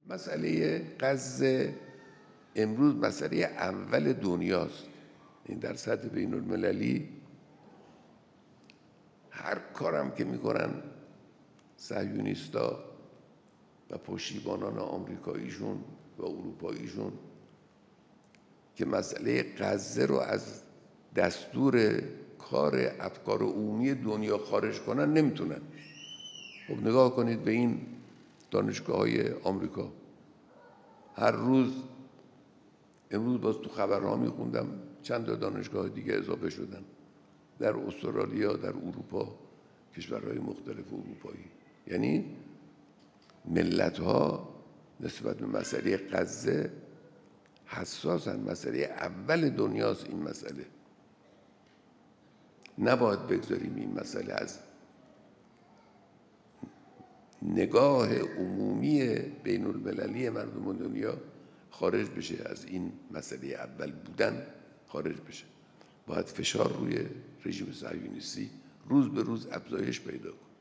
مسئله غزه امروز مسئله اول دنیاست. این در سطح بین المللی هر کارم که میکنن صهیونیستا و پشتیبانان آمریکاییشون و اروپاییشون که مسئله غزه رو از دستور کار افکار عمومی دنیا خارج کنن نمیتونن. خب نگاه کنید به این دانشگاه‌های آمریکا. هر روز امروز باز تو خبرها میخوندم چند تا دانشگاه دیگه اضافه شدن در استرالیا، در اروپا، کشورهای مختلف اروپایی. یعنی ملت‌ها نسبت به مسئله غزه حساسن. مسئله اول دنیاست این مسئله. نباید بگذاریم این مسئله از نگاه عمومی بین المللی مردم دنیا خارج بشه، از این مسئله اول بودن خارج بشه. باید فشار روی رژیم صهیونیستی روز به روز افزایش پیدا کنه.